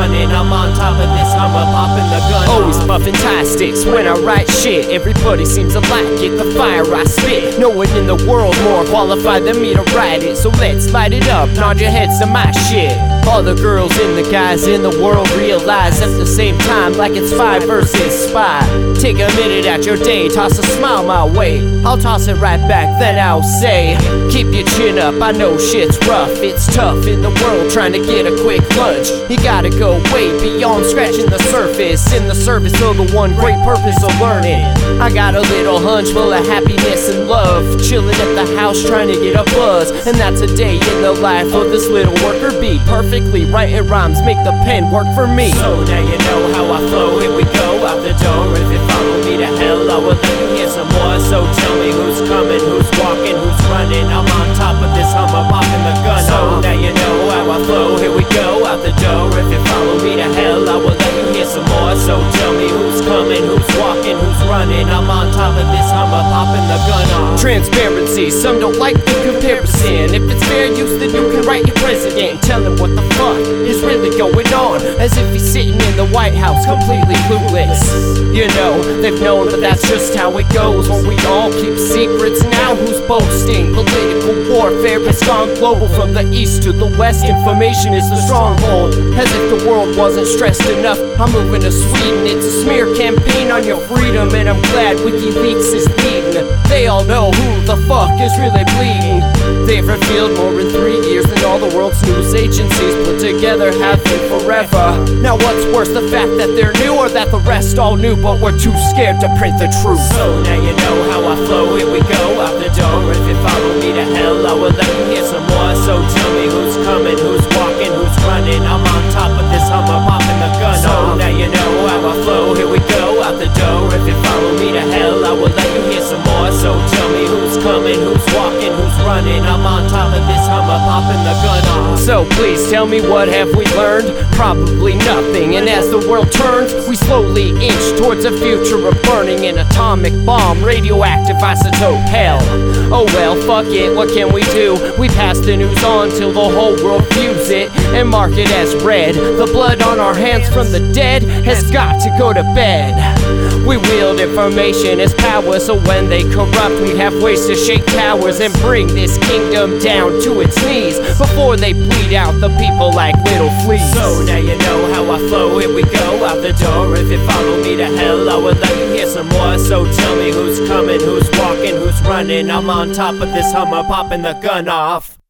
running. I'm on top of this Hummer, popping the gun. Always puffing tie sticks when I write shit. Everybody seems to like it, the fire I spit. No one in the world more qualified than me to write it. So let's light it up, nod your heads to my shit. All the girls and the guys in the world realize at the same time, like it's 5 versus 5. Take a minute out your day, toss a smile my way. I'll toss it right back, then I'll say, keep your chin up, I know shit's rough. It's tough in the world trying to get a quick lunch. You gotta go way beyond scratching the surface, in the service of the one great purpose of learning. I got a little hunch full of happiness and love, chilling at the house trying to get a buzz. And that's a day in the life of this little worker bee. Perfectly writing rhymes make the pen work for me. So now you know how I flow, here we go out the door. If you follow me to hell, I will let you hear some more. So tell me who's coming, who's walking, who's running. I'm on top of this Hummer, popping the gun. So now you know how I flow, here we go out the door. If you follow me to hell, I will let you hear some more. So tell me who's coming, who's walking, who's running. I'm on top of this Hummer, popping the gun off. Transparency, some don't like the comparison. If it's fair use, then you can write your president. Tell him what the fuck is really going on, as if he's sitting in the White House completely clueless. You know, they've known, but that's just how it goes when we all keep secrets. Now who's boasting? Political warfare has gone global from the east to the west. Information is the stronghold, as if the world wasn't stressed enough. I'm moving to Sweden, it's a smear campaign on your freedom, and I'm glad WikiLeaks is leading. They all know who the fuck is really bleeding. They've revealed more in 3 years than all the world's news agencies put together have been forever. Now what's worse, the fact that they're new, or that the rest all knew but were too scared to print the truth? So now you know how I flow, here we go out the door. If you follow me to hell, I will let you hear some more. So tell me who's coming, who's walking, who's running. I'm on top of this Hummer, popping the gun. So now you know how I flow, here we go out the door. If you follow me to hell, I will let you hear some more. So tell me who's coming, who's walking, who's running. I'm on top of this Hummer, popping the gun off. So please tell me, what have we learned? Probably nothing. And as the world turns, we slowly inch towards a future of burning an atomic bomb, radioactive isotope hell. Oh well, fuck it, what can we do? We pass the news on till the whole world views it and mark it as red. The blood on our hands from the dead has got to go to bed. We wield information as power, so when they corrupt, we have ways to shake towers and bring this kingdom down to its knees before they bleed out the people like little fleas. So now you know how I flow, here we go out the door. If you follow me to hell, I will let you hear some more. So tell me who's coming, who's walking, who's running. I'm on top of this Hummer, popping the gun off.